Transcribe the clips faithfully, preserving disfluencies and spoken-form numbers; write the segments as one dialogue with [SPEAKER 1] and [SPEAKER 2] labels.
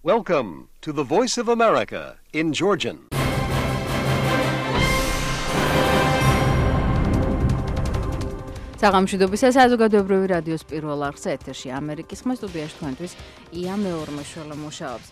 [SPEAKER 1] Welcome to the Voice of America in Georgian.
[SPEAKER 2] საღამოშვიდობისა საზოგადოებრივი რადიოს პირველ არხზე ეთერში ამერიკის ხმა სტუდიაში თქვენთვის ია მეორმეშველა მუშაობს.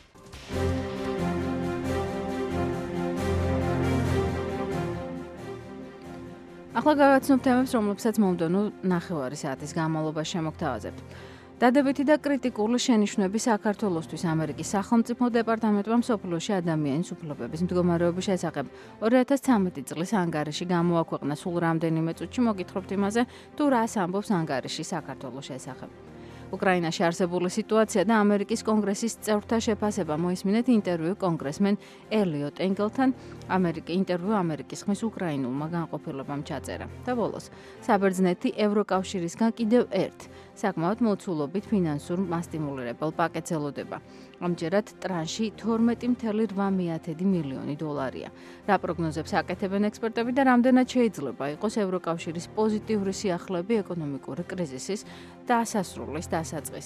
[SPEAKER 2] ახლა გავაცნობ თემებს, რომლებსაც მომდევნო ნახევარი საათის განმავლობაში შემოგთავაზებთ. დადებითი და კრიტიკული შენიშვნები საქართველოსთვის ამერიკის სახელმწიფო დეპარტამენტმა მსოფლიოში ადამიანის უფლებების მდგომარეობის შესახებ ორი ათას ცხრამეტი წლის ანგარიში გამოაქვეყნა. სულ რამდენიმე წუთში მოგითხრობთ იმაზე, თუ რას ამბობს ანგარიში საქართველოს შესახებ. უკრაინაში არსებული სიტუაცია და ამერიკის კონგრესის წევრთა შეფასება. მოისმინეთ ინტერვიუ კონგრესმენ ელიოტ ენგელთან. ამერიკის ინტერვიუ ამერიკის ხმის უკრაინულმა განყოფილებამ ჩაწერა. და ბოლოს, საბერძნეთი ევროკავშირისგან კიდევ ერთ საკმაოდ მოცულობით ფინანსურ მასტიმულირებელ პაკეტს ელოდება. ამჯერად ტრანში თორმეტი წუთი რვა მილიონი დოლარია. რა პროგნოზებს აკეთებენ ექსპერტები და რამდენად შეიძლება იყოს ევროკავშირის პოზიტიური სიახლეები ეკონომიკური კრიზისის დასასრულის დასაწყისი.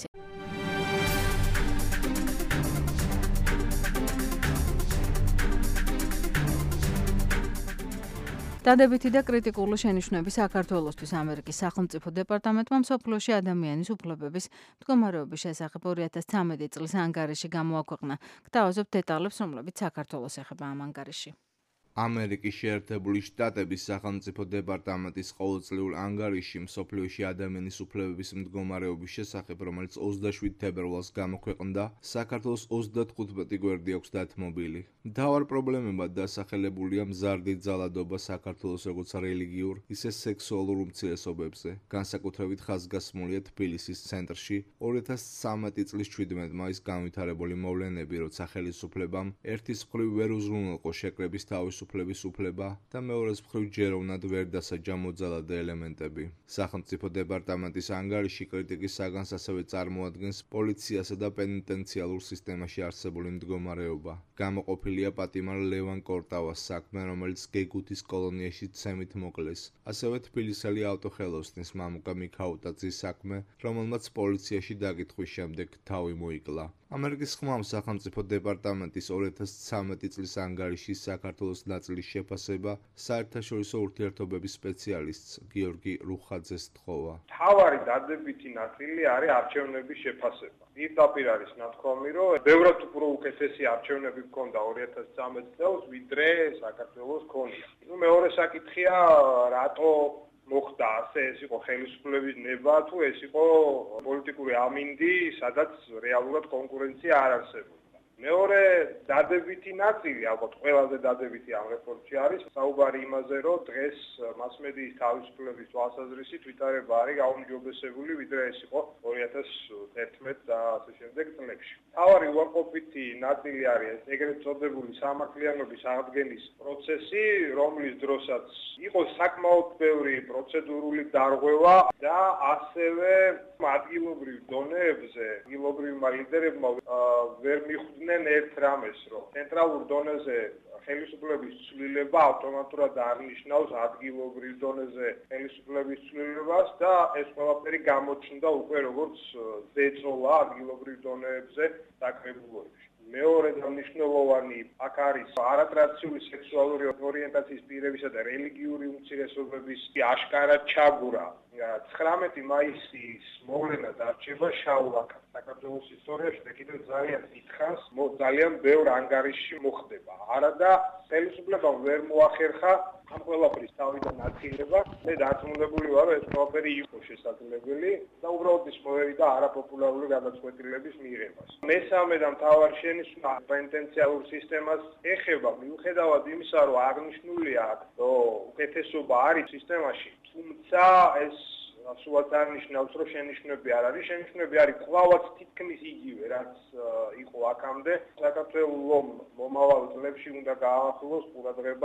[SPEAKER 2] დადებითი და კრიტიკული შენიშვნები საქართველოსთვის ამერიკის სახელმწიფო დეპარტამენტმა მსოფლიოში ადამიანის უფლებების მდგომარეობის შესახებ ორი ათას ცხრამეტი წლის ანგარიში გამოაქვეყნა. გთავაზობთ დეტალებს, რომლებიც საქართველოს ეხება ამ ანგარიში.
[SPEAKER 3] ამერიკის შეერთებული შტატების სახელმწიფო დეპარტამენტის ყოველწლიურ ანგარიში მსოფლიოში ადამიანის უფლებების მდგომარეობის შესახებ, რომელიც ოცდაშვიდ თებერვალს გამოქვეყნდა, საქართველოს ოცდათხუთმეტი გვერდი აქვს დათმობილი. მთავარ პრობლემებად დასახელებულია მზარდი ძალადობა საქართველოს როგორც რელიგიურ, ისე სექსუალურ უმცირესობებზე. განსაკუთრებით ხაზგასმულია თბილისის ცენტრში ორი ათას ცხრამეტი წლის შვიდმეტ მაისს განვითარებული მოვლენები, როცა ხელისუფლებამ ერთის მხრივ ვერ უზრუნველყო შეკრების თავისუფლებას უფლების უფლება და მეორეს მხრივ ჯეროვნად ვერ დასაჯა მოძალადე ელემენტები. სახელმწიფო დეპარტამენტის ანგარიში კრიტიკის საგანს ასევე წარმოადგენს პოლიციასა და პენიტენციალურ სისტემაში არსებული მდგომარეობა. გამოყოფილია პატიმარ ლევან კორტავას საქმე, რომელიც გეგუთის კოლონიაში ცემით მოკლეს. ასევე თბილისელი ავტოხელოსნის მამუკა მიქაუტაძის საქმე, რომელმაც პოლიციაში დაკითხვის შემდეგ თავი მოიკლა. ამერიკის ხმამ სახელმწიფო დეპარტამენტის ორი ათას ცხრამეტი წლის ანგარიში საქართველოს ნაწილის შეფასება საერთაშორისო ურთიერთობების სპეციალისტს გიორგი რუხაძეს თხოვა.
[SPEAKER 4] მთავარი დადებითი ნაწილი არის არჩევნების შეფასება. პირდაპირ არის ნათქვამი, რომ ბევრად უფრო უკეთესი არჩევნები ჰქონდა ორი ათას ცხრამეტ წელს, ვიდრე საქართველოს ჰქონია. ნუ მეორე საკითხია, რატო მოხდა ასე, ეს იყო ხელისუფლების ნება თუ ეს იყო პოლიტიკური ამინდი, სადაც რეალურად კონკურენცია არ არსებობდა. მეორე დადებითი ნაწილი, ალბათ ყველაზე დადებითი ამ რეპორტში არის საუბარი იმაზე, რომ დღეს მასმედიის თავისუფლების თვალსაზრისით ვითარება არის გაუმჯობესებული, ვიდრე ეს იყო ორი ათას თერთმეტ და ასე შემდეგ წლებში. მთავარი უარყოფითი ნაწილი არის ეგრეთ წოდებული სამართლიანობის აღდგენის პროცესი, რომლის დროსაც იყო საკმაოდ ბევრი პროცედურული დარღვევა და ასევე ადგილობრივ დონეებზე ადგილობრივმა ლიდერებმა ვერ მიხვდნენ ერთ რამეს, რომ ცენტრალურ დონეზე ხელისუფლების ცვლილება ავტომატურად არნიშნავს ადგილობრივ დონეზე ხელისუფლების ცვლილებას და ეს ყველაფერი გამოჩნდა უკვე როგორც ზეწოლა ადგილობრივ დონეებზე საკრებულოებში. მეორე და მნიშვნელოვანი აქ არის არატრადიციული სექსუალური ორიენტაციის პირებისა და რელიგიური უმცირესობების აშკარად ჩაბურა. ცხრამეტი მაისის მოვლენა დარჩება შავლაკად. საქართველოს ისტორიაში და კიდევ ძალიან დიდხანს ძალიან ბევრ ანგარიშში მოხდება. არადა ხელისუფლებამ ვერ მოახერხა ამ ყველაფრის თავიდან აცილება. მე დარწმუნებული ვარ, რომ ეს ყველაფერი იყო შესაძლებელი და უბრალოდ ის მოვიდა არაპოპულარული გადაწყვეტილების მიღებას. მესამე და მთავარი შენიშვნა პენიტენციალურ სისტემას ეხება, მიუხედავად იმისა, რომ აღნიშნულია, რომ უკეთესობა არის სისტემაში, თუმცა ეს სულაც არნიშნავს, რომ შენიშვნები არ არის. შენიშვნები არის კვლავაც თითქმის იგივე, რაც იყო აქამდე. საქართველოს მომავალ წლებში უნდა გააახლოს ყურადღება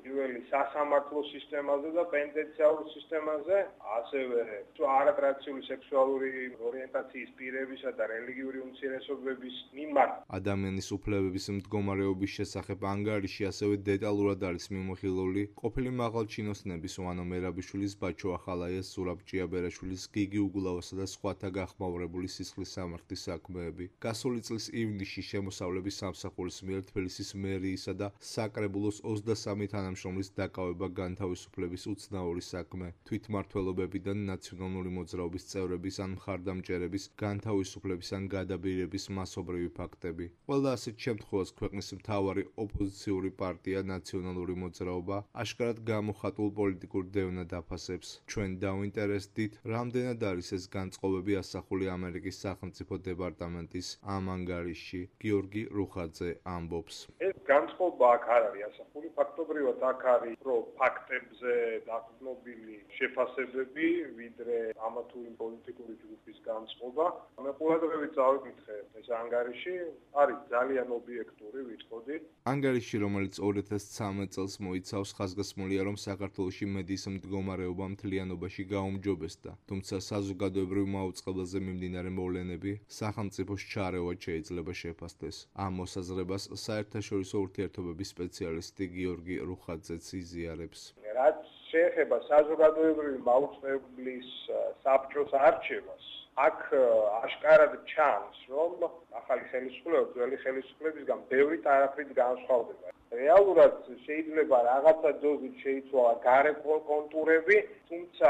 [SPEAKER 4] პირველი სასამართლო სისტემაზე და პენიტენციარულ სისტემაზე, ასევე არატრადიციული სექსუალური ორიენტაციის პირებისა და რელიგიური უმცირესობების მიმართ.
[SPEAKER 3] ადამიანის უფლებების მდგომარეობის შესახებ ანგარიში ასევე დეტალურად არის მიმოხილული ყოფილი მაღალჩინოსნების ვანო მერაბიშვილის, ბაჩო ახალაიას, ზურაბ ჭიაბერაშვილის, გიგი უგულავასა და სხვათა გახმაურებული სისხლის სამართლის საქმეები. გასული წლის ივნისში შემოსავლების სამსახურის მიერ თბილისის მერიისა და საკრებულოს ოცდასამი თანამშრომლის დაკავება განთავისუფლების უცნაური საქმე. თვითმმართველობებიდან ნაციონალური მოძრაობის წევრების ან მხარდამჭერების განთავისუფლების ან გადაბირების მასობრივი ფაქტები. ყველა ასეთ შემთხვევას ქვეყნის მთავარი ოპოზიციური პარტია ნაციონალური მოძრაობა აშკარად გამოხატულ პოლიტიკურ დევნად აფასებს. ჩვენ დავინტერესდით, რამდენად არის ეს განწყობები ასახული ამერიკის სახელმწიფო დეპარტამენტის ამ ანგარიშში. გიორგი რუხაძე ამბობს.
[SPEAKER 4] ეს განწყობა აქ არ არის ასახული, ფაქტობრივად აქ არის პრო ფაქტებზე დაყრდნობილი შეფასებები, ვიდრე ამა თუ იმ პოლიტიკური ჯგუფის განწყობა. მე ყურადღებით წავიკითხე ეს ანგარიში, არის ძალიან ობიექტური, ვიტყოდი.
[SPEAKER 3] ანგარიში, რომელიც ორი ათას ცხრამეტ წელს მოიცავს, ხაზგასმულია, რომ საქართველოში მედიის მდგომარეობა მთლიანობაში გაუმჯობესდა, თუმცა საზოგადოებრივ მაუწყებლებზე მიმდინარე მოვლენები სახელმწიფოს ჩარევად შეიძლება შეფასდეს. ამ მოსაზრებას საერთაშორისო ურთიერთობების სპეციალისტი გიორგი რუხაძეც იზიარებს.
[SPEAKER 4] რაც შეეხება საზოგადოებრივი მაუწყებლის საბჭოს არჩევას, აქ აშკარად ჩანს, რომ ახალი ხელისუფლება ძველი ხელისუფლებისგან ბევრი ტარაფით განსხვავდება. რეალურად შეიძლება რაღაცა დოზით შეიცვალა გარე კონტურები, თუმცა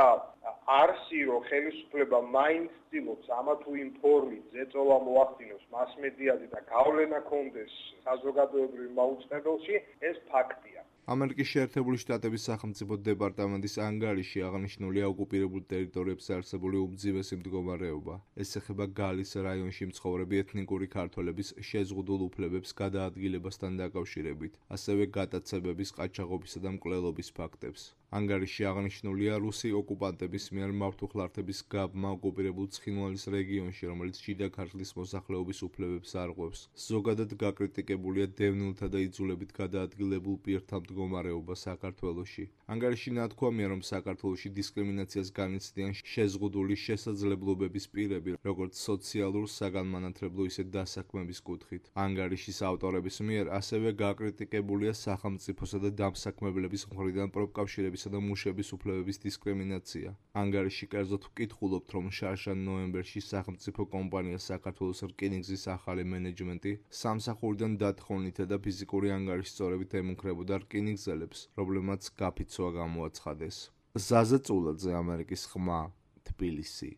[SPEAKER 4] არსი რომ ხელისუფლება მაინც ცდილობს ამა თუ იმ ფორმით ზეწოლა მოახდინოს მასმედიაზე და გავლენა კონდეს საზოგადოებრივ მაუწყებელში, ეს ფაქტია.
[SPEAKER 3] ამერიკის შეერთებული შტატების სახელმწიფო დეპარტამენტის ანგარიში აღნიშნულია ოკუპირებულ ტერიტორიებზე არსებული უმძიმესი მდგომარეობა. ეს ეხება გალის რაიონში მცხოვრები ეთნიკური ქართველების შეზღუდულ უფლებებს გადაადგილებასთან დაკავშირებით, ასევე გატაცებების, ყაჩაღობისა და მკვლელობის ფაქტებს. ანგარიში აღნიშნულია რუსი ოკუპანტების მიერ მავთუხლართების გაბმა ოკუპირებულ ცხინვალის რეგიონში, რომელიც შიდა ქართლის მოსახლეობის უფლებებს არღვევს. ზოგადად გაკრიტიკებულია დევნილთა და იძულებით გადაადგილებულ პირთა მდგომარეობა საქართველოში. ანგარიში ნათქვამია, რომ საქართველოში დისკრიმინაციას განიცდიან შეზღუდული შესაძლებლობების პირები, როგორც სოციალურ, საგანმანათლებლო, ისე დასაქმების კუთხით. ანგარიშის ავტორების მიერ ასევე გაკრიტიკებულია სახელმწიფოსა და დამსაქმებლების მხრიდან პროფკავშირების და მუშების უფლებების დისკრიმინაცია. ანგარიში კერძოდ ვკითხულობთ, რომ შარშან ნოემბერში სახელმწიფო კომპანია საქართველოს რკინიგზის ახალი მენეჯმენტი სამსახურიდან დათხოვნითა და ფიზიკური ანგარიშსწორებით ემუქრებოდა რკინიგზელებს, რომლებმაც გაფიცვა გამოაცხადეს. ზაზა წულაძე, ამერიკის ხმა, თბილისი.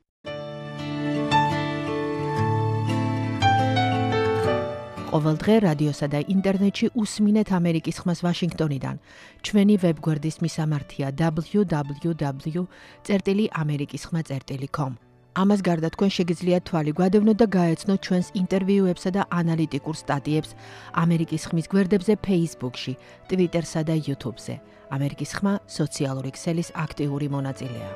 [SPEAKER 5] ყოველ დღე რადიოსა და ინტერნეტში უსმინეთ ამერიკის ხმას ვაშინგტონიდან. ჩვენი ვებგვერდის მისამართია დაბლიუ დაბლიუ დაბლიუ წერტილი ამერიკის ხმა წერტილი com. ამას გარდა თქვენ შეგიძლიათ თვალი გვადევნოთ და გაეცნოთ ჩვენს ინტერვიუებსა და ანალიტიკურ სტატიებს ამერიკის ხმის გვერდებზე Facebook-ში, Twitter-სა და YouTube-ზე. ამერიკის ხმა სოციალური ქსელის აქტიური მონაწილეა.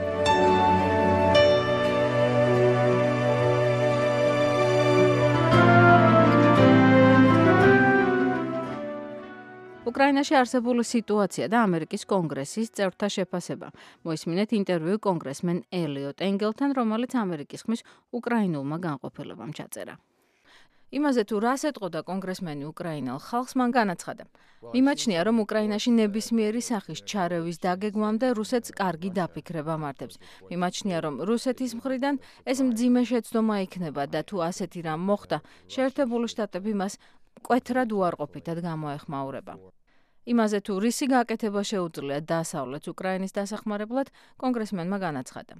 [SPEAKER 2] უკრაინაში არსებული სიტუაცია და ამერიკის კონგრესის წევრთა შეფასება. მოისმინეთ ინტერვიუ კონგრესმენ ელიოტ ენგელთან, რომელიც ამერიკის ხმის უკრაინულმა განყოფილებამ ჩაწერა. იმაზე თუ რას ეტყოდა კონგრესმენი უკრაინელ ხალხს, მან განაცხადა. მიმაჩნია, რომ უკრაინაში ნებისმიერი სახის ჩარევის დაგეგმვამდე რუსეთს კარგი დაფიქრება მართებს. მიმაჩნია, რომ რუსეთის მხრიდან ეს მძიმე შეცდომა იქნება და თუ ასეთი რამ მოხდა, შეერთებული შტატები მას მკვეთრად უარყოფითად გამოეხმაურება. იმაზე თუ რისი გაკეთება შეუძლია დასავლეთ უკრაინის დასახმარებლად, კონგრესმენმა განაცხადა.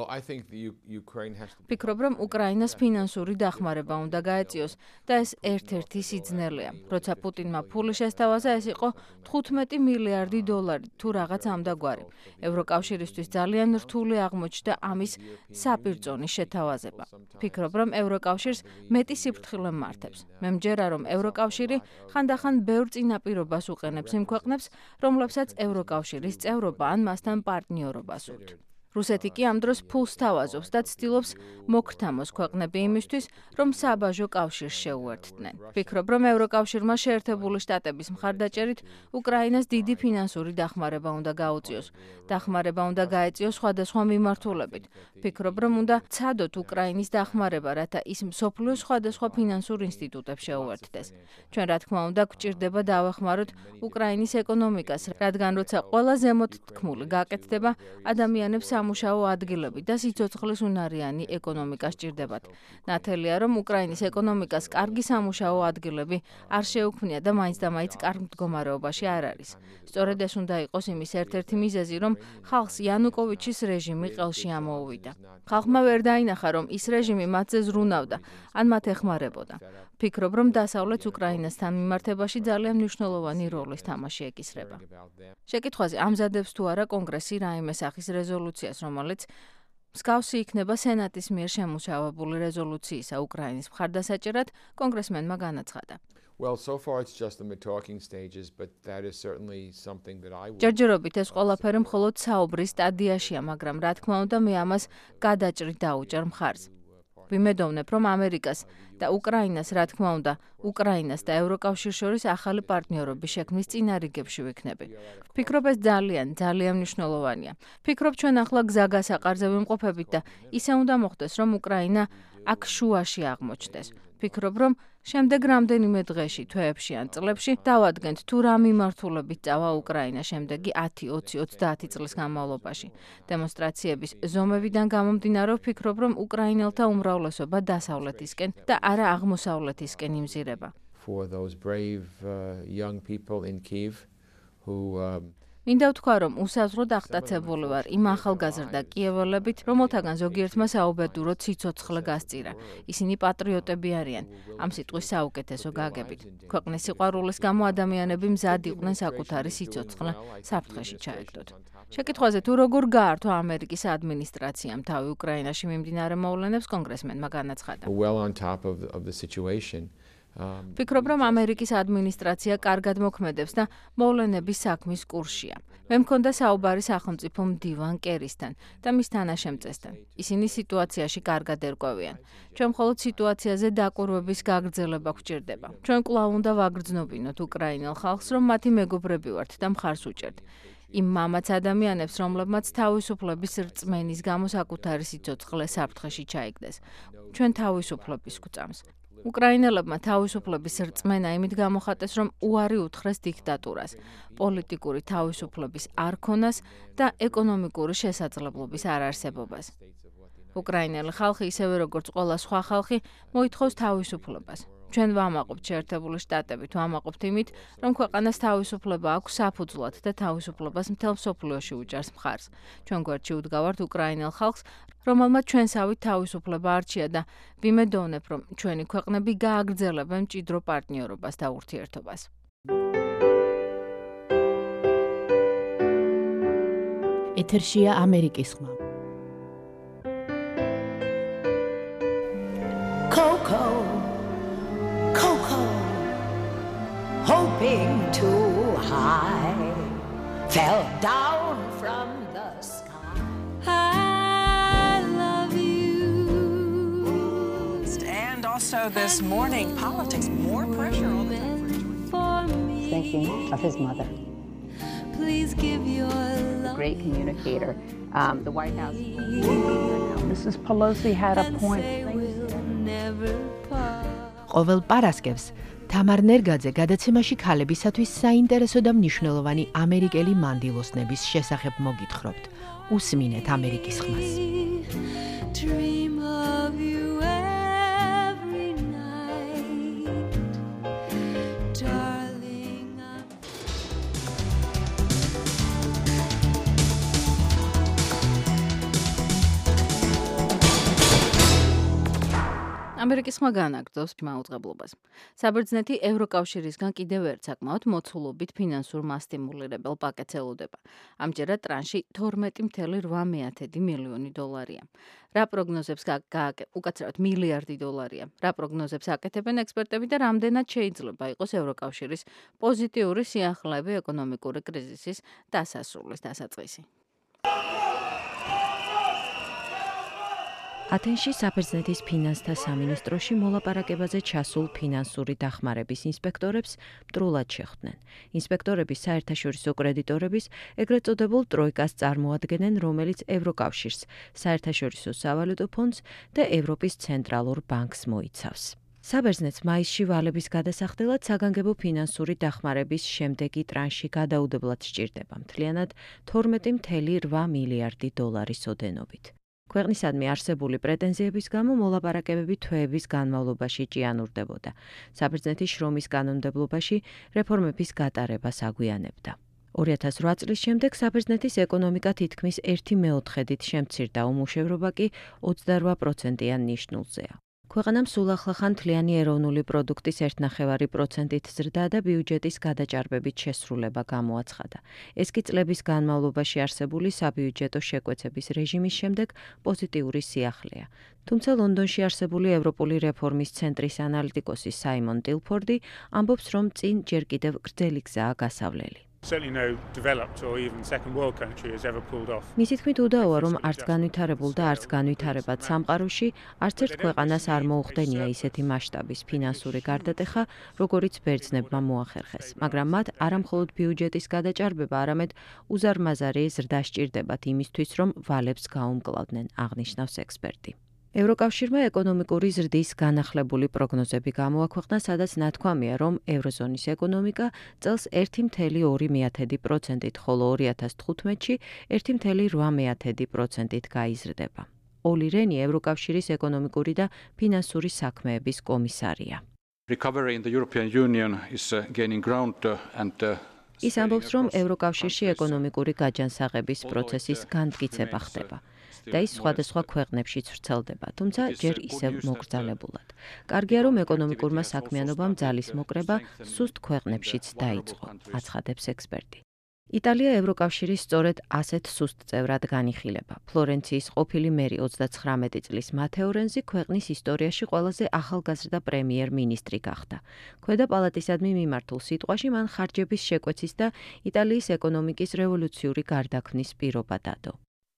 [SPEAKER 2] ვფიქრობ, რომ უკრაინას ფინანსური დახმარება უნდა გაეწიოს და ეს ერთ-ერთი სიძნელეა. როცა პუტინმა ფული შესთავაზა, ეს იყო თხუთმეტი მილიარდი დოლარი თუ რაღაც ამდაგვარი. ევროკავშირისთვის ძალიან რთული აღმოჩნდა ამის საპირწონის შეთავაზება. ვფიქრობ, რომ ევროკავშირს მეტი სიფრთხილე მართებს. მე მჯერა, რომ ევროკავშირი ხანდახან ბევრ წინაპირობას უყენებს იმ ქვეყნებს, რომლებსაც ევროკავშირის წევრობა ან მასთან პარტნიორობა სურთ. რუსეთი კი ამ დროს ფულს თავაზობს და ცდილობს მოგრთამოს ქვეყნები იმისთვის, რომ საბაჟო კავშირს შეუერთდნენ. ფიქრობ, რომ ევროკავშირმა შეერთებული შტატების მხარდაჭერით უკრაინას დიდი ფინანსური დახმარება უნდა გაუწიოს. დახმარება უნდა გაეწიოს სხვადასხვა მიმართულებით. ფიქრობ, რომ უნდა ცადოთ უკრაინის დახმარება, რათა ის მსოფლიოს სხვადასხვა ფინანსურ ინსტიტუტებს შეუერთდეს. ჩვენ რა თქმა უნდა გვჭირდება დავეხმაროთ უკრაინის ეკონომიკას, რადგან როცა ყველა ზემოთ თქმული გაკეთდება, ადამიანებს სამუშაო ადგილები და სიცოცხლის უნარიანი ეკონომიკა სჭირდებათ. ნათელია, რომ უკრაინის ეკონომიკას კარგი სამუშაო ადგილები არ შეუქმნია და მაინც და მაინც კარგ მდგომარეობაში არ არის. სწორედ ეს უნდა იყოს იმის ერთ-ერთი მიზეზი, რომ ხალხს იანუკოვიჩის რეჟიმი ყელში ამოუვიდა. ხალხმა ვერ დაინახა, რომ ის რეჟიმი მათზე ზრუნავდა, ან მათ ეხმარებოდა. ფიქრობ, რომ დასავლეთს უკრაინასთან მიმართებაში ძალიან მნიშვნელოვანი როლის თამაში ეკისრება. შეკითხვაზე ამზადებს თუ არა კონგრესი რაიმე სახის რეზოლუციას, რომელიც მსგავსი იქნება სენატის მიერ შემუშავებული რეზოლუციისა უკრაინის მხარდასაჭერად, კონგრესმენმა განაცხადა.
[SPEAKER 6] Well, so far it's just in the talking stages, but that is certainly something that I would
[SPEAKER 2] ჯერჯერობით ეს ყველაფერი მხოლოდ საუბრის სტადიაშია, მაგრამ რა თქმა უნდა მე ამას გადაჭრით დაუჭერ მხარს. ვიმედოვნებ, რომ ამერიკას და უკრაინას, რა თქმა უნდა, უკრაინას და ევროკავშირს შორის ახალი პარტნიორობის შექმნის წინარიგებში ვიქნები. ვფიქრობ, ეს ძალიან, ძალიან მნიშვნელოვანია. ვფიქრობ, ჩვენ ახლა გზა გასაყარზე ვიმყოფებით და ისე უნდა მოხდეს, რომ უკრაინა აქ შუაში აღმოჩნდეს. ვფიქრობ, რომ შემდეგ რამდენიმე დღეში, თვეებში ან წლებში დავადგენთ თუ რა მიმართულებით წავა უკრაინა შემდეგი ათი, ოცი, ოცდაათი წლის განმავლობაში. დემონსტრაციების ზომებიდან გამომდინარე ვფიქრობ, რომ უკრაინელთა უმრავლესობა დასავლეთისკენ და არა აღმოსავლეთისკენ იმზირება.
[SPEAKER 6] for those brave uh, young people in Kyiv who uh,
[SPEAKER 2] მინდა ვთქვა, რომ უსაზღვროდ აღტაცებული ვარ იმ ახალგაზრდა კიეველებით, რომელთაგან ზოგიერთმა საუბედუროდ სიცოცხლე გასწირა. ისინი პატრიოტები არიან, ამ სიტყვის საუკეთესო გაგებით. ქვეყნის სიყვარულის გამო ადამიანები მზად იყვნენ საკუთარი სიცოცხლე საფრთხეში ჩაეგდოთ. შეკითხვაზე თუ როგორ გაართვა ამერიკის ადმინისტრაციამ თავი უკრაინაში მიმდინარე მოვლენებს, კონგრესმენმა განაცხადა.
[SPEAKER 6] well on top of the, of the situation.
[SPEAKER 2] ვფიქრობ, რომ ამერიკის ადმინისტრაცია კარგად მოქმედებს და მოვლენების საქმის კურსშია. მე მქონდა საუბარი სახელმწიფო მდივან კერისთან და მის თანაშემწესთან. ისინი სიტუაციაში კარგად ერკვევიან. ჩვენ მხოლოდ სიტუაციაზე დაკვირვების გაგრძელება გვჭირდება. ჩვენ კვლავ უნდა ვაგრძნობინოთ უკრაინელ ხალხს, რომ მათი მეგობრები ვართ და მხარს უჭერთ. იმ მამაც ადამიანებს, რომლებმაც თავისუფლების რწმენის გამო საკუთარი სიცოცხლე საფრთხეში ჩაიგდეს. ჩვენ თავისუფლების გვწამს. უკრაინელებმა თავისუფლების რწმენა იმით გამოხატეს, რომ უარი უთხრეს დიქტატურას, პოლიტიკური თავისუფლების არქონას და ეკონომიკური შესაძლებლობის არარსებობას. უკრაინელი ხალხი, ისევე როგორც ყველა სხვა ხალხი, მოითხოვს თავისუფლებას. ჩვენ ვამაყობთ შეერთებული შტატებით, ვამაყობთ იმით, რომ ქვეყანას თავისუფლება აქვს საფუძვლად და თავისუფლებას მთელ მსოფლიოში უჭერს მხარს. ჩვენ გვერდში უდგავართ უკრაინელ ხალხს, რომელმაც ჩვენსავით თავისუფლება არჩია და ვიმედოვნებ, რომ ჩვენი ქვეყნები გააგრძელებენ მჭიდრო პარტნიორობას და ურთიერთობას.
[SPEAKER 5] ეთერშია ამერიკის ხმა.
[SPEAKER 7] Coco, Coco, hoping too high, fell down from the sky. I love you.
[SPEAKER 8] And also this morning, politics, more pressure on the coverage.
[SPEAKER 9] Thinking of his mother.
[SPEAKER 7] Please give your love.
[SPEAKER 9] Great communicator. Um, the White House. Missus Pelosi had a point.
[SPEAKER 5] ყოველ პარასკევს თამარ ნერგაძე გადაცემაში ქალებისათვის საინტერესო და მნიშვნელოვანი ამერიკელი მანდილოსნების შესახებ მოგითხრობთ. უსმინეთ ამერიკის ხმას.
[SPEAKER 7] Dream of you every night, darling.
[SPEAKER 2] ამერიკის ხმა განაგრძობს მაუწყებლობას. საბერძნეთი ევროკავშირისგან კიდევ ერთ საკმაოდ მოცულობით ფინანსურ მასტიმულირებელ პაკეტს ელოდება. ამჯერად ტრანში თორმეტი მცდელობა რვა მილიონი დოლარია. რა პროგნოზებს უკაცრავად მილიარდი დოლარია. რა პროგნოზებს აკეთებენ ექსპერტები და რამდენად შეიძლება იყოს ევროკავშირის პოზიტიური სიახლეები ეკონომიკური კრიზისის დასასრულის დასაწყისი.
[SPEAKER 5] ათენში საბერძნეთის ფინანსთა სამინისტროში მოლაპარაკებაზე ჩასულ ფინანსური დახმარების ინსპექტორებს მტრულად შეხვდნენ. ინსპექტორები საერთაშორისო კრედიტორების, ეგრეთ წოდებულ ტროიკას წარმოადგენენ, რომელიც ევროკავშირს, საერთაშორისო სავალუტო ფონდს და ევროპის ცენტრალურ ბანკს მოიცავს. საბერძნეთს მაისში ვალების გადასახდელად საგანგებო ფინანსური დახმარების შემდეგი ტრანში გადაუდებლად სჭირდება მთლიანად თორმეტი целых ორი მილიარდი დოლარის ოდენობით. ქვეყნისადმი არსებული პრეტენზიების გამო მოლაპარაკებები თვეების განმავლობაში ჭიანურდებოდა. საბერძნეთის შრომის კანონმდებლობაში რეფორმების გატარებას აგვიანებდა. ორი ათას რვა წლის შემდეგ საბერძნეთის ეკონომიკა თითქმის ერთი მეოთხედით შემცირდა, უმუშევრობა კი ოცდარვა პროცენტიან ნიშნულზეა. ქვეყანამ სულ ახლახან მთლიანი ეროვნული პროდუქტის ერთ ნახევარი პროცენტით ზრდა და ბიუჯეტის გადაჭარბებით შესრულება გამოაცხადა. ეს კი წლების განმავლობაში არსებული საბიუჯეტო შეკვეცების რეჟიმის შემდეგ პოზიტიური სიახლეა. თუმცა ლონდონში არსებული ევროპული რეფორმის ცენტრის ანალიტიკოსი საიმონ ტილფორდი ამბობს, რომ წინ ჯერ კიდევ გრძელი გზაა გასავლელი. მისი თქმით უდაოა, რომ არც განვითარებულ და არც განვითარებად სამყაროში არც ერთ ქვეყანას არ მოუხდენია ისეთი მასშტაბის ფინანსური გარდატეხა, როგორიც ბერძნებმა მოახერხეს, მაგრამ მათ არა მხოლოდ ბიუჯეტის გადაჭარბება, არამედ უზარმაზარი ზრდა სჭირდებათ იმისთვის, რომ ვალებს გაუმკლავდნენ, აღნიშნავს ექსპერტი. ევროკავშირმა ეკონომიკური ზრდის განახლებული პროგნოზები გამოაქვეყნა, სადაც ნათქვამია, რომ ევროზონის ეკონომიკა წელს ერთი целых ორი პროცენტით, ხოლო ორი ათას თხუთმეტში ერთი целых რვა პროცენტით გაიზრდება. ოლი რენი ევროკავშირის ეკონომიკური და ფინანსური საქმეების კომისარია. ის ამბობს, რომ ევროკავშირში ეკონომიკური გაჯანსაღების პროცესის განმტკიცება ხდება. და ის სხვადასხვა ქვეყნებშიც ვრცელდება, თუმცა ჯერ ისევ მოკრძალებულად. კარგია, რომ ეკონომიკურმა საქმიანობამ ძალის მოკრება სუსტ ქვეყნებშიც დაიწყო, აცხადებს ექსპერტი. იტალია ევროკავშირის სწორედ ასეთ სუსტ წევრად განიხილება. ფლორენციის ყოფილი მერი ოცდაცხრამეტი წლის მათეო რენზი ქვეყნის ისტორიაში ყველაზე ახალგაზრდა პრემიერ-მინისტრი გახდა. ქვედა პალატისადმი მიმართულ სიტყვაში მან ხარჯების შეკვეცის და იტალიის ეკონომიკის რევოლუციური გარდაქმნის პირობა დადო.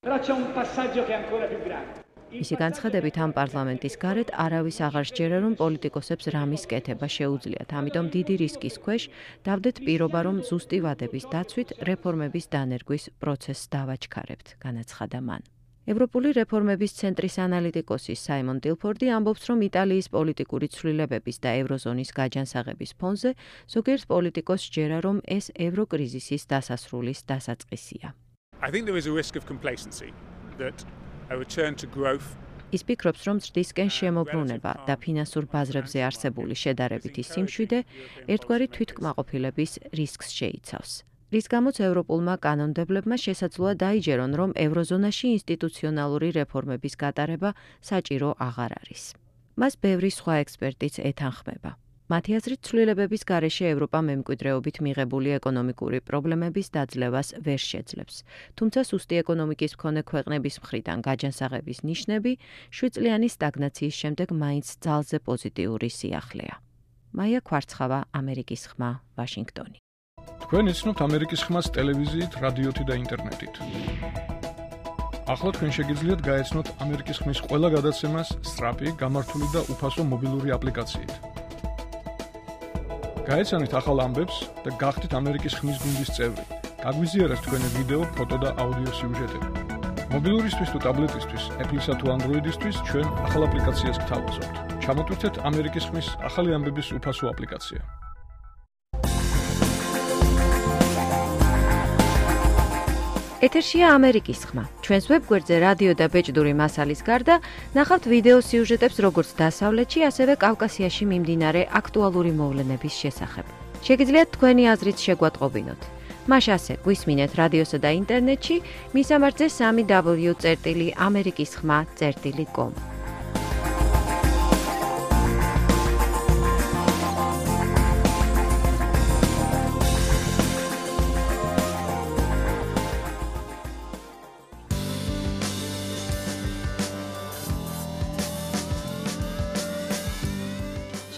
[SPEAKER 5] მისი განცხადებით ამ პარლამენტის გარეთ არავის აღარ სჯერა, რომ პოლიტიკოსებს რამის კეთება შეუძლიათ, ამიტომ დიდი რისკის ქვეშ დავდეთ პირობა, რომ ზუსტი ვადების დაცვით რეფორმების დანერგვის პროცესს დავაჩქარებთ, განაცხადა მან. ევროპული რეფორმების ცენტრის ანალიტიკოსი საიმონ ტილფორდი ამბობს, რომ იტალიის პოლიტიკური ცვლილებების და ევროზონის გაჯანსაღების ფონზე ზოგიერთ პოლიტიკოსს სჯერა, რომ ეს ევროკრიზისის დასასრულის დასაწყისია.
[SPEAKER 10] I think there is a risk of complacency that a return to growth
[SPEAKER 5] ის ფიქრობს, რომ ზრდისკენ შემოbrunება და ფინანსურ ბაზრებზე არსებული შედარებითი სიმშვიდე ერთგვარი თვითკმაყოფილების რისკს შეიცავს. რის გამოც ევროპულმა კანონმდებლებმა შესაძლოა დაიჯერონ, რომ ევროზონაში ინსტიტუციონალური რეფორმების გატარება საჭირო აღარ არის. მას ბევრი სხვა ექსპერტიც ეთანხმება. მათი აზრით, ცვლილებების გარეშე ევროპა მემკვიდრეობით მიღებული ეკონომიკური პრობლემების დაძლევას ვერ შეძლებს. თუმცა სუსტი ეკონომიკის მქონე ქვეყნების მხრიდან გაჯანსაღების ნიშნები შვიდწლიანი სტაგნაციის შემდეგ მაინც ძალზე პოზიტიური სიახლეა. მაია ქვარცხავა, ამერიკის ხმა, ვაშინგტონი.
[SPEAKER 11] თქვენ იცნობთ ამერიკის ხმას ტელევიზიით, რადიოთი და ინტერნეტით. ახლა თქვენ შეგიძლიათ გაეცნოთ ამერიკის ხმის ყველა გადაცემას სწრაფი, გამართული და უფასო მობილური აპლიკაციით. გაეცანით ახალ ამბებს და გახდით ამერიკის ხმის გუნდის წევრი. გაგვიზიარეთ თქვენი ვიდეო, ფოტო და აუდიო სიუჟეტები. მობილურისთვის თუ ტაბლეტისთვის, Apple-ისა თუ Android-ისთვის ჩვენ ახალ აპლიკაციას გთავაზობთ. ჩამოტვირთეთ ამერიკის ხმის ახალი ამბების უფასო აპლიკაცია.
[SPEAKER 5] ეთერშია ამერიკის ხმა. ჩვენს ვებგვერდზე რადიო და ბეჭდური მასალის გარდა ნახავთ ვიდეო სიუჟეტებს როგორც დასავლეთში, ასევე კავკასიაში მიმდინარე აქტუალური მოვლენების შესახებ. შეგიძლიათ თქვენი აზრით შეგვატყობინოთ. მას ასე გვისმინეთ რადიოსა და ინტერნეტში, მისამართზე სამი დაბლიუ წერტილი ამერიკის ხმა წერტილი კომ.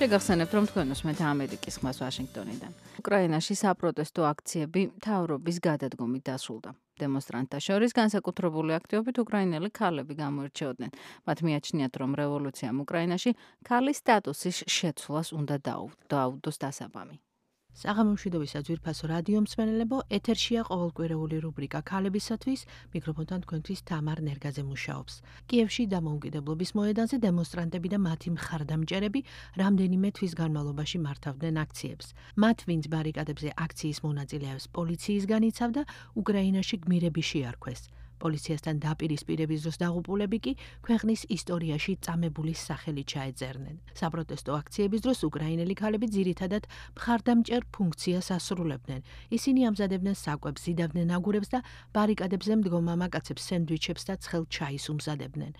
[SPEAKER 2] შეგახსენებთ, რომ თქვენ უსმენთ ამერიკის ხმას ვაშინგტონიდან. უკრაინაში საპროტესტო აქციები მთავრობის გადადგომით დასრულდა. დემონსტრანტთა შორის განსაკუთრებული აქტივობით უკრაინელი ქალები გამოირჩეოდნენ. მათ მიაჩნიათ, რომ რევოლუციამ უკრაინაში ქალის სტატუსის შეცვლას უნდა დაუდოს დასაბამი.
[SPEAKER 5] საღამომშვიდობის ძვირფასო რადიო მსმენელებო, ეთერშია ყოველკვირეული რუბრიკა ქალებისათვის, მიკროფონთან თქვენთვის თამარ ნერგაძე მუშაობს. კიევში დამოუკიდებლობის მოედანზე დემონსტრანტები და მათი მხარდამჭერები რამდენიმე თვის განმავლობაში მართავდნენ აქციებს. მათ, ვინც ბარიკადებზე აქციის მონაწილეებს პოლიციისგან იცავდა, უკრაინაში გმირები შეარქვეს. პოლიციასთან დაპირისპირების დროს დაღუპულები კი ქვეყნის ისტორიაში წამებულის სახელი ჩაეძერნენ. საპროტესტო აქციების დროს უკრაინელი ქალები ძირითადად მხარდამჭერ ფუნქციას ასრულებდნენ. ისინი ამზადებდნენ საკვებს, ზიდავდნენ აგურებს და ბარიკადებზე მდგომ მამაკაცებს სენდვიჩებს და ცხელ ჩაის უმზადებდნენ.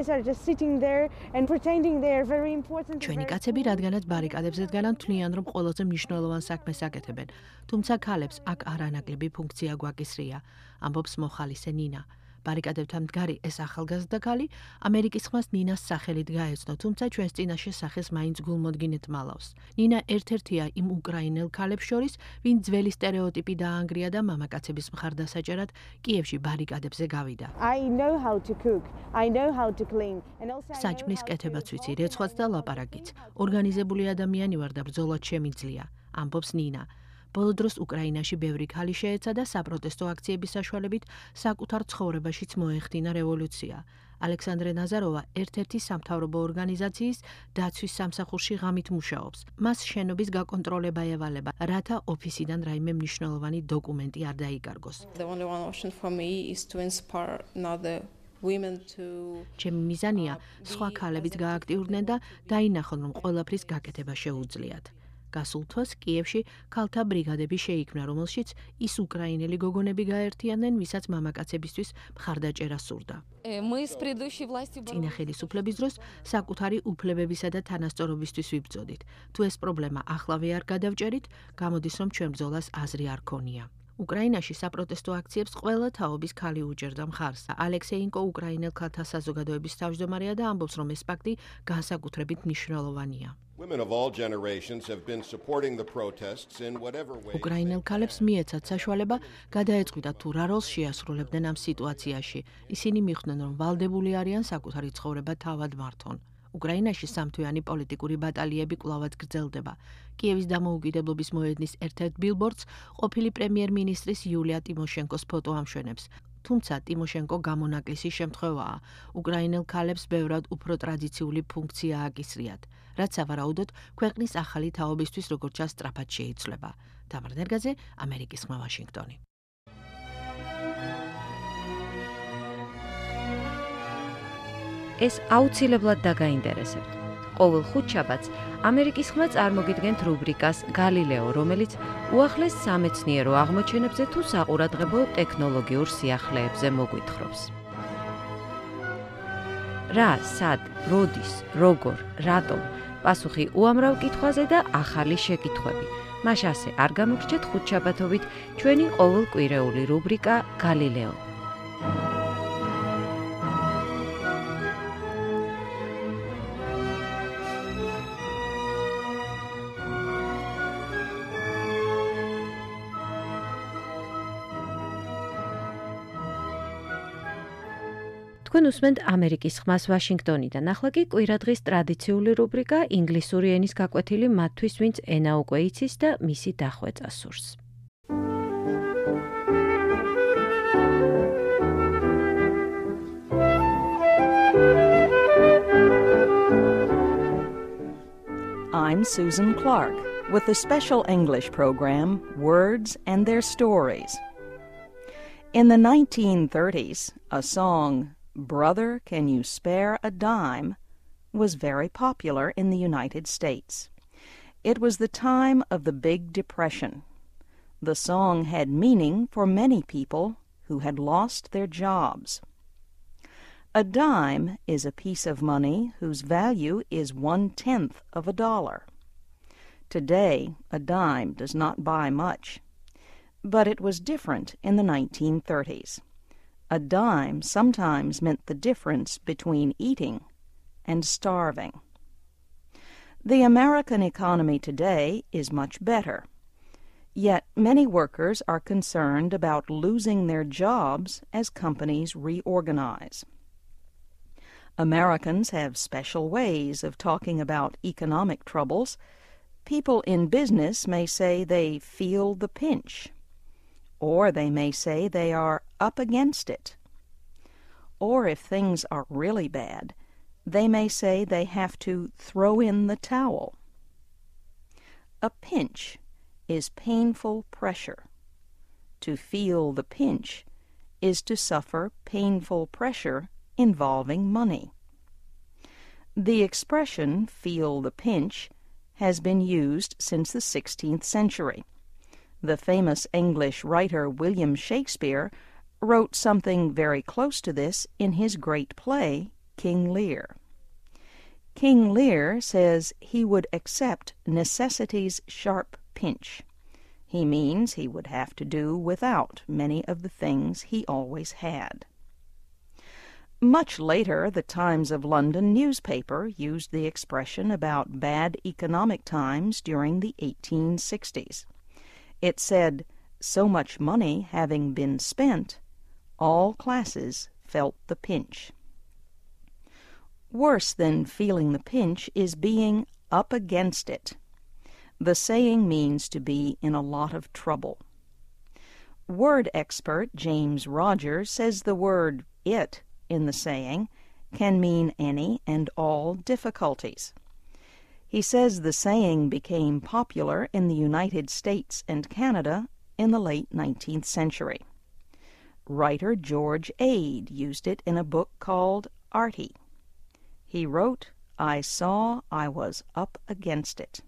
[SPEAKER 5] ჩვენი კაცები, რადგანაც ბარიკადებზე დგანან, თვლიან, რომ ყველაზე მნიშვნელოვან საქმეს აკეთებენ. თუმცა ქალებს აქ არანაკლები ფუნქცია გვაკისრია, ამბობს მოხალისე ნინა. ბარიკადებთან მდგარი ეს ახალგაზრდა ქალი ამერიკის ხმას ნინას სახელით გაეცნო, თუმცა ჩვენს წინაშე სახეს მაინც გულმოდგინეთ მალავს. ნინა ერთ-ერთია იმ უკრაინელ ქალებს შორის, ვინც ძველი სტერეოტიპი დაანგრია და მამაკაცების მხარდასაჭერად კიევში ბარიკადებზე გავიდა. საჭმლის კეთებაც ვიცი, რეცხვაც და ლაპარაკიც. ორგანიზებული ადამიანი ვარ და ბრძოლაც შემიძლია, ამბობს ნინა. ბოლო დროს უკრაინაში ბევრი ქალი შეეცა და საპროტესტო აქციების საშუალებით საკუთარ ცხოვრებაშიც მოეხდინა რევოლუცია. ალექსანდრე ნაზაროვა ერთ-ერთი სამთავრობო ორგანიზაციის დაცვის სამსახურში ღამით მუშაობს. მას შენობის გაკონტროლება ევალება, რათა ოფისიდან რაიმე მნიშვნელოვანი დოკუმენტი არ დაიკარგოს. ჩემი მიზანია სხვა ქალებიც გააქტიურდნენ და დაინახონ, რომ ყველაფრის გაკეთება შეუძლიათ. გასულ თვეს კიევში ქალთა ბრიგადები შეიქმნა, რომელშიც ის უკრაინელი გოგონები გაერთიანდნენ, ვისაც მამაკაცებისთვის მხარდაჭერა სურდა. წინა ხელისუფლების დროს საკუთარი უფლებებისა და თანასწორობისთვის ვიბრძოდით. თუ ეს პრობლემა ახლავე არ გადავჭერით, გამოდის, რომ ჩვენ ბრძოლას აზრი არ ქონია. უკრაინაში საპროტესტო აქციებს ყველა თაობის ქალი უჭერდა მხარს. ალექსეინკო უკრაინელ ქალთა საზოგადოების თავმჯდომარეა და ამბობს, რომ ეს ფაქტი განსაკუთრებით მნიშვნელოვანია. უკრაინელ ქალებს მიეცათ საშუალება გადაეწყვიტათ თუ რა როლს შეასრულებდნენ ამ სიტუაციაში. ისინი მიხვდნენ, რომ ვალდებული არიან საკუთარი ცხოვრება თავად მართონ. უკრაინაში სამთვიანი პოლიტიკური ბატალიები კვლავაც გრძელდება. კიევის დამოუკიდებლობის მოედნის ერთ-ერთ ბილბორდს ყოფილი პრემიერ-მინისტრის იულია ტიმოშენკოს ფოტო ამშვენებს. თუმცა ტიმოშენკო გამონაკლისი შემთხვევაა. უკრაინელ ქალებს ბევრად უფრო ტრადიციული ფუნქცია აკისრიათ, რაც სავარაუდოდ ქვეყნის ახალი თაობისთვის როგორც ჩანს სწრაფად შეიცვლება. თამარ ნერგაძე, ამერიკის ხმა, ვაშინგტონი.
[SPEAKER 12] ეს აუცილებლად დაგაინტერესებთ. ყოველ ხუთშაბათს ამერიკის ხმა წარმოგიდგენთ რუბრიკას გალილეო, რომელიც უახლეს სამეცნიერო აღმოჩენებზე თუ საყურადღებო ტექნოლოგიურ სიახლეებზე მოგვითხრობს. რა, სად, როდის, როგორ, რატომ, პასუხი უამრავ კითხვაზე და ახალი შეკითხვები. მას ასე არ გამოგრჩეთ ხუთშაბათობით ჩვენი ყოველკვირეული რუბრიკა გალილეო. თქვენ უსმენთ ამერიკის ხმას ვაშინგტონიდან. ახლა კი კვირადღის ტრადიციული რუბრიკა ინგლისური ენის გაკვეთილი მათთვის, ვინც ენა უკვე იცის და მისი დახვეწა სურს.
[SPEAKER 13] I'm Susan Clark with the special English program Words and Their Stories. In the nineteen thirties, a song, Brother, Can You Spare a Dime, was very popular in the United States. It was the time of the Big Depression. The song had meaning for many people who had lost their jobs. A dime is a piece of money whose value is one-tenth of a dollar. Today, a dime does not buy much, but it was different in the nineteen thirties. A dime sometimes meant the difference between eating and starving. The American economy today is much better. Yet many workers are concerned about losing their jobs as companies reorganize. Americans have special ways of talking about economic troubles. People in business may say they feel the pinch, or they may say they are up against it. Or if things are really bad, they may say they have to throw in the towel. A pinch is painful pressure. To feel the pinch is to suffer painful pressure involving money. The expression "feel the pinch" has been used since the sixteenth century. The famous English writer William Shakespeare wrote something very close to this in his great play, King Lear. King Lear says he would accept necessity's sharp pinch. He means he would have to do without many of the things he always had. Much later, the Times of London newspaper used the expression about bad economic times during the eighteen sixties. It said, "So much money having been spent, all classes felt the pinch." Worse than feeling the pinch is being up against it. The saying means to be in a lot of trouble. Word expert James Rogers says the word "it" in the saying can mean any and all difficulties. He says the saying became popular in the United States and Canada in the late nineteenth century. Writer George Ade used it in a book called Artie. He wrote, "I saw I was up against it."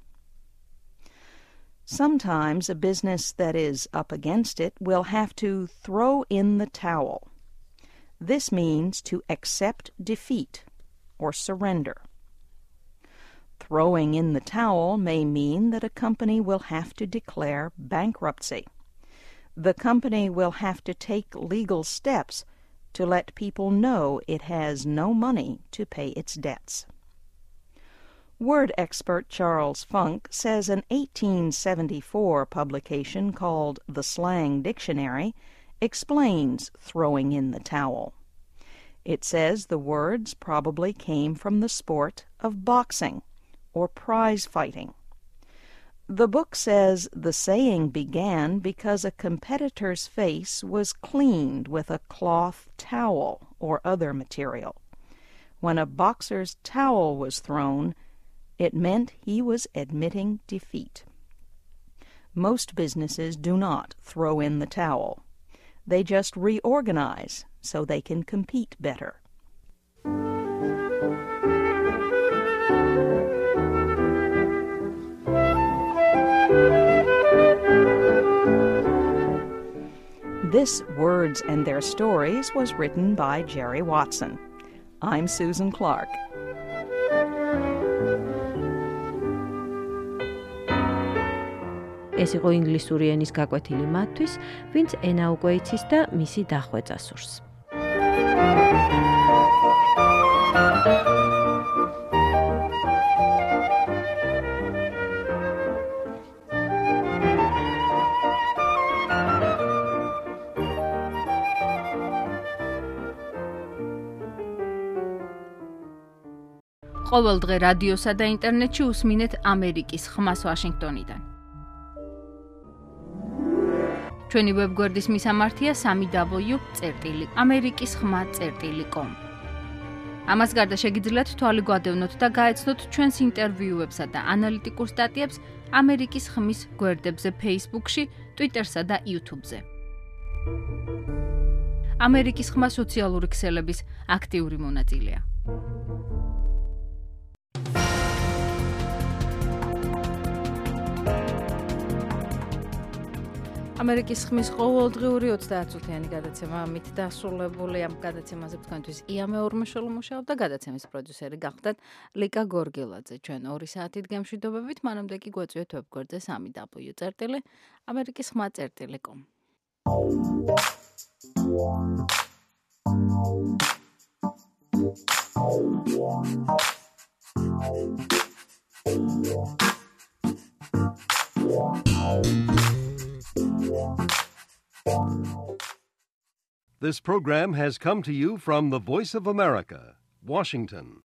[SPEAKER 13] Sometimes a business that is up against it will have to throw in the towel. This means to accept defeat or surrender. Throwing in the towel may mean that a company will have to declare bankruptcy. The company will have to take legal steps to let people know it has no money to pay its debts. Word expert Charles Funk says an eighteen seventy-four publication called The Slang Dictionary explains throwing in the towel. It says the words probably came from the sport of boxing or prize fighting. The book says the saying began because a competitor's face was cleaned with a cloth towel or other material. When a boxer's towel was thrown, it meant he was admitting defeat. Most businesses do not throw in the towel. They just reorganize so they can compete better. This Words and Their Stories was written by Jerry Watson. I'm Susan Clark.
[SPEAKER 12] ეს იყო ინგლისური ენის გაკვეთილი მათთვის, ვინც ენა უკვე იცის და მისი დახვეწა სურს.
[SPEAKER 2] ყოველ დღე რადიოსა და ინტერნეტში უსმინეთ ამერიკის ხმას ვაშინგტონიდან. ჩვენი ვებგვერდის მისამართია სამი დაბლიუ წერტილი ამერიკის ხმა წერტილი კომ. ამას გარდა შეგიძლიათ თვალი გვადევნოთ და გაეცნოთ ჩვენს ინტერვიუებსა და ანალიტიკურ სტატიებს ამერიკის ხმის გვერდებზე Facebook-ში, Twitter-სა და YouTube-ზე. ამერიკის ხმა სოციალური ქსელების აქტიური მონაწილეა. ამერიკის ხმის ყოველდღიური ოცდაათ წუთიანი გადაცემა ამით დასრულებული. ამ გადაცემაზე თქვენთვის ია მეორმეშოლო მუშაობდა და გადაცემის პროდიუსერი გახდათ ლიკა გორგილაძე. ჩვენ ორი საათით გემშვიდობებით, მანამდე კი გვეწვიეთ ვებგვერდზე სამი დაბლიუ წერტილი ამერიკის ხმა წერტილი კომ.
[SPEAKER 1] This program has come to you from the Voice of America, Washington.